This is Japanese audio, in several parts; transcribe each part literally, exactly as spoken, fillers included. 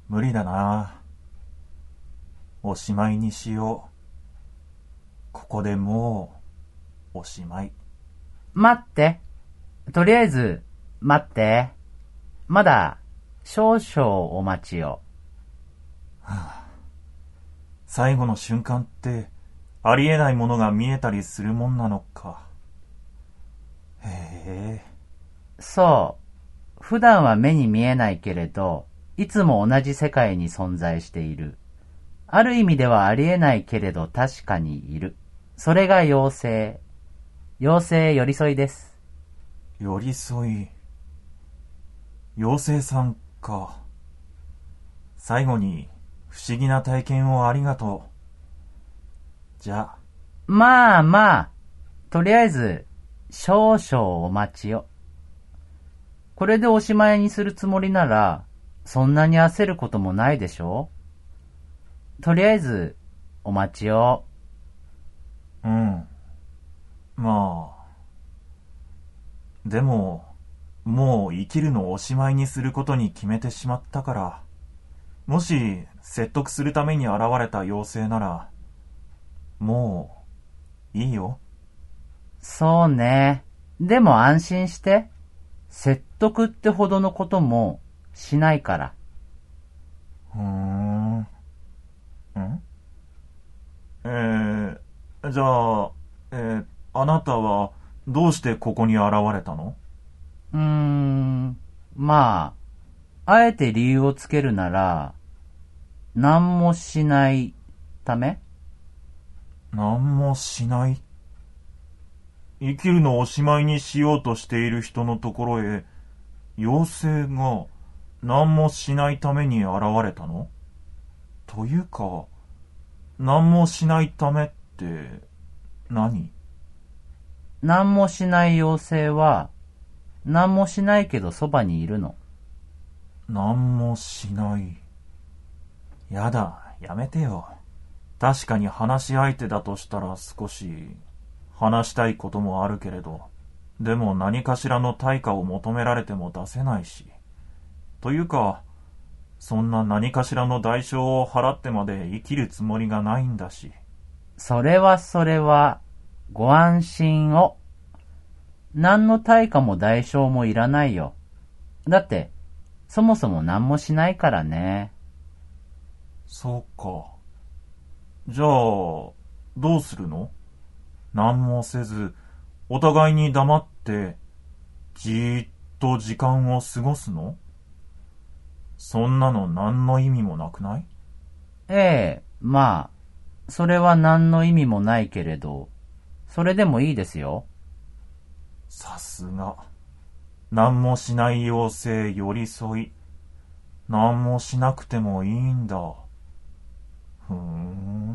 無理だな。おしまいにしよう。ここでもうおしまい。 待って。とりあえず待って。まだ少々お待ちを。 はあ、最後の瞬間ってありえないものが見えたりするもんなのか。へえ。 そう。普段は目に見えないけれど、いつも同じ世界に存在している。ある意味ではありえないけれど確かにいる。それが妖精。妖精寄り添いです。 寄り添い。妖精さんか。最後に不思議な体験をありがとう。じゃあ。 まあまあ、とりあえず少々お待ちを。これでおしまいにするつもりなら、そんなに焦ることもないでしょう。とりあえずお待ちを。 うん。まあ。でも、もう生きるのをおしまいにすることに決めてしまったから、もし説得するために現れた妖精なら、もういいよ。 そうね。でも安心して。説得ってほどのこともしないから。 ふーん。んえー、じゃあ、えー、あなたはどうしてここに現れたの？ うーん、まあ、あえて理由をつけるなら、何もしないため？ 何もしない。生きるのをおしまいにしようとしている人のところへ、妖精が何もしないために現れたの？というか、何もしないためって何？ 何もしない妖精は、何もしないけどそばにいるの。 何もしない。やだ、やめてよ。確かに話し相手だとしたら少し話したいこともあるけれど、でも何かしらの対価を求められても出せないし。というか、そんな何かしらの代償を払ってまで生きるつもりがないんだし。 それはそれは、ご安心を。何の対価も代償もいらないよ。だって、そもそも何もしないからね。 そうか。じゃあ、どうするの？何もせず、お互いに黙って、じーっと時間を過ごすの？そんなの何の意味もなくない？ ええ、まあ、それは何の意味もないけれど、それでもいいですよ。 さすが。何もしない妖精寄り添い。何もしなくてもいいんだ。ふーん。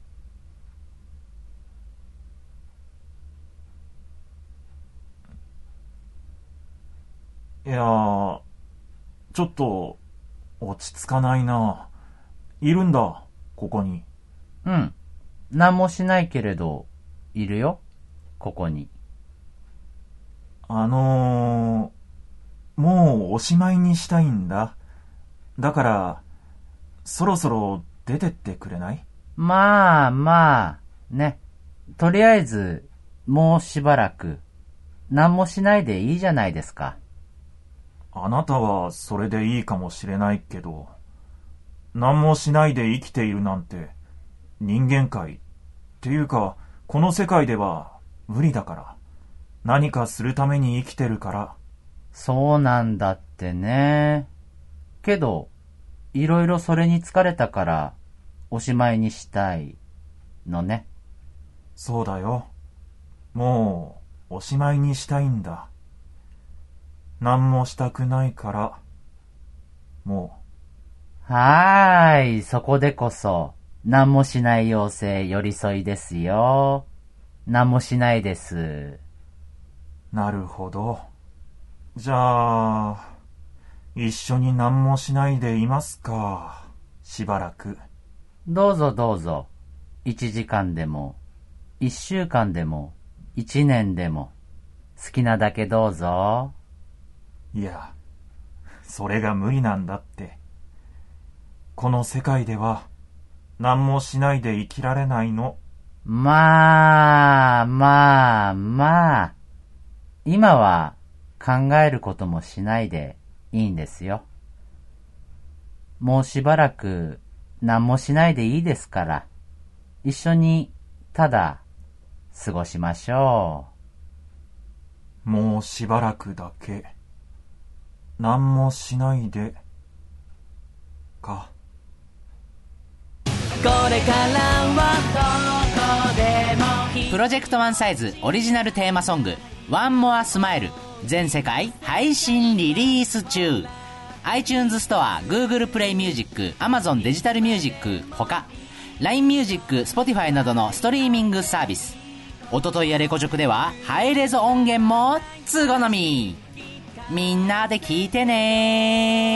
いやー、ちょっと落ち着かないな。いるんだ、ここに。 うん。何もしないけれど、いるよ。ここに。 あのー、もうおしまいにしたいんだ。だから、そろそろ出てってくれない？ まあまあ、ね。とりあえず、もうしばらく、何もしないでいいじゃないですか。 あなたはそれでいいかもしれないけど、何もしないで生きているなんて、人間界っていうか、この世界では無理だから。何かするために生きてるから。 そうなんだってね。けど、いろいろそれに疲れたから、おしまいにしたいのね。 そうだよ。もう、おしまいにしたいんだ。何もしたくないから、もはーい、そこでこそ、何もしない妖精寄り添いですよ。何もしないです。 う。なるほど。じゃあ、一緒に何もしないでいますか。しばらく。 どうぞどうぞ。一時間でも、一週間でも、一年でも、好きなだけどうぞ。 いや、それが無理なんだって。 この世界では何もしないで生きられないの。 まあ、まあ、まあ。今は考えることもしないでいいんですよ。もうしばらく何もしないでいいですから、一緒にただ過ごしましょう。もうしばらくだけ何もしないでか。 これからはどこでも。プロジェクトワンサイズオリジナルテーマソングワンモアスマイル全世界配信リリース中。 iTunes ストア、Google プレイミュージック、Amazon デジタルミュージックほか ライン ミュージック、Spotify などのストリーミングサービス。おとといやレコチョクではハイレゾ音源も通好み。みんなで聞いてね。